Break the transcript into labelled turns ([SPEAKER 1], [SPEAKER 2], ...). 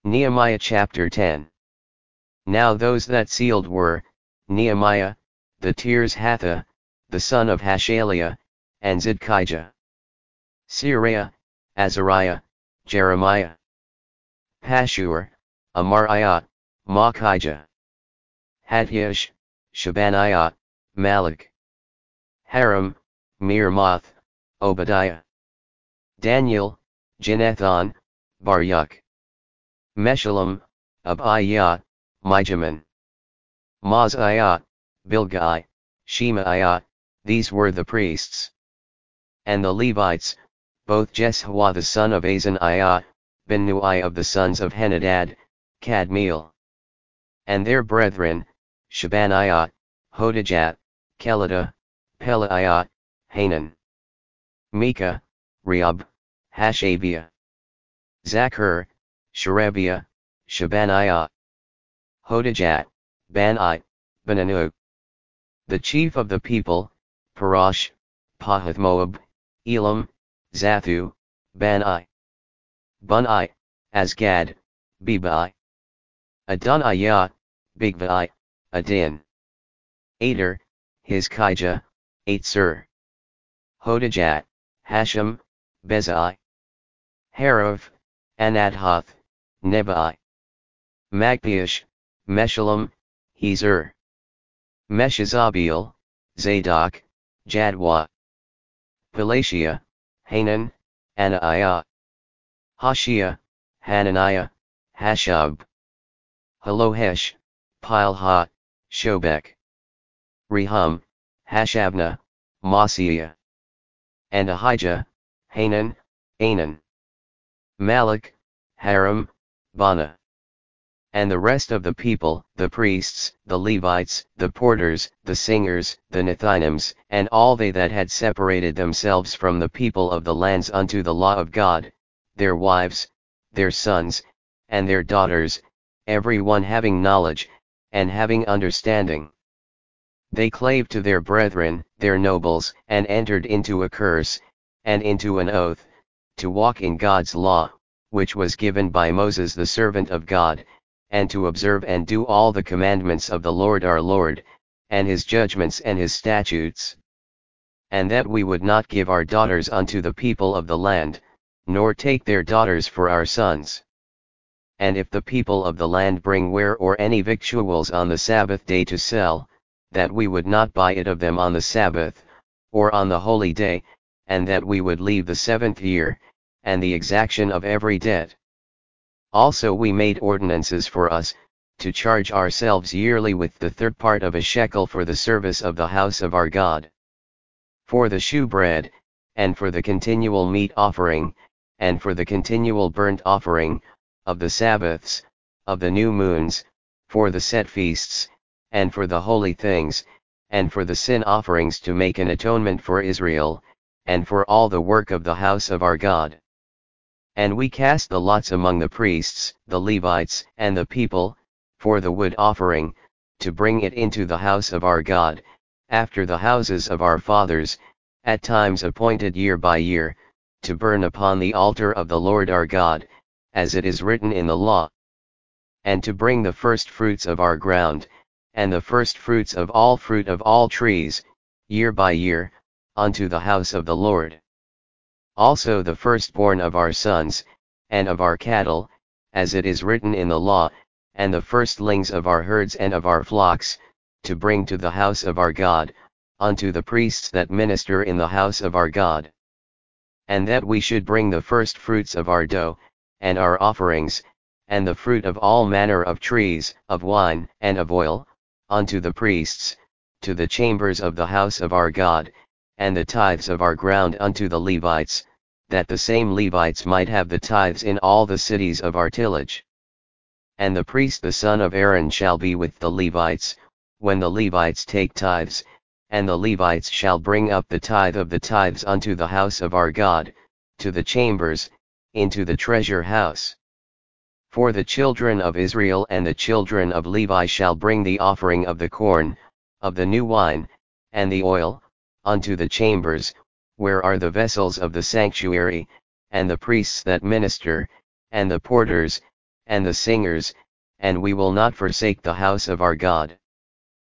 [SPEAKER 1] Nehemiah chapter 10. Now those that sealed were, Nehemiah, the Tirshatha, the son of Hashaliah, and Zidkijah. Seraiah, Azariah, Jeremiah. Pashur, Amariah, Machijah. Hathish, Shabaniah, Malach. Haram, Mirmoth, Obadiah. Daniel, Ginethon, Baruch. Meshullam, Abiah, Mijamin. Mosiah, Bilgai, Shemaiah, these were the priests. And the Levites, both Jeshua the son of Azaniah, Binnui of the sons of Henadad, Kadmiel. And their brethren, Shabaniah, Hodijah, Kelida, Pelaiah, Hanan. Micah, Rehob, Hashabiah. Zachar, Sherebiah, Shabaniah. Hodijah, Bani, Benanu. The chief of the people, Parash, Pahath-Moab, Elam, Zathu, Bani. Bunai, Azgad, Bebai. Adoniah, Bigvai, Adin. Ader, Hizkijah, Atsur. Hodijah, Hashem, Bezai. Harav, Anadhath, Nebai. Magpiash, Meshullam, Hezer. Meshazabiel, Zadok, Jadwa. Pelatiah, Hanan, Anaiah. Hashiah, Hananiah, Hashab. Halohesh, Pilha, Shobek. Rehum, Hashabnah, Masiah. And Ahijah, Hanan, Anan. Malach, Haram, Bana. And the rest of the people, the priests, the Levites, the porters, the singers, the Nethinims, and all they that had separated themselves from the people of the lands unto the law of God, their wives, their sons, and their daughters, every one having knowledge, and having understanding. They clave to their brethren, their nobles, and entered into a curse, and into an oath, to walk in God's law, which was given by Moses the servant of God, and to observe and do all the commandments of the Lord our Lord, and his judgments and his statutes. And that we would not give our daughters unto the people of the land, nor take their daughters for our sons. And if the people of the land bring ware or any victuals on the Sabbath day to sell, that we would not buy it of them on the Sabbath, or on the holy day, and that we would leave the 7th year, and the exaction of every debt. Also we made ordinances for us, to charge ourselves yearly with the 3rd part of a shekel for the service of the house of our God. For the shewbread, and for the continual meat offering, and for the continual burnt offering, of the Sabbaths, of the new moons, for the set feasts, and for the holy things, and for the sin offerings to make an atonement for Israel, and for all the work of the house of our God. And we cast the lots among the priests, the Levites, and the people, for the wood offering, to bring it into the house of our God, after the houses of our fathers, at times appointed year by year, to burn upon the altar of the Lord our God, as it is written in the law. And to bring the first fruits of our ground, and the first fruits of all fruit of all trees, year by year, unto the house of the Lord. Also the firstborn of our sons, and of our cattle, as it is written in the law, and the firstlings of our herds and of our flocks, to bring to the house of our God, unto the priests that minister in the house of our God. And that we should bring the first fruits of our dough, and our offerings, and the fruit of all manner of trees, of wine, and of oil, unto the priests, to the chambers of the house of our God, and the tithes of our ground unto the Levites, that the same Levites might have the tithes in all the cities of our tillage. And the priest the son of Aaron shall be with the Levites, when the Levites take tithes, and the Levites shall bring up the tithe of the tithes unto the house of our God, to the chambers, into the treasure house. For the children of Israel and the children of Levi shall bring the offering of the corn, of the new wine, and the oil, unto the chambers, where are the vessels of the sanctuary, and the priests that minister, and the porters, and the singers, and we will not forsake the house of our God.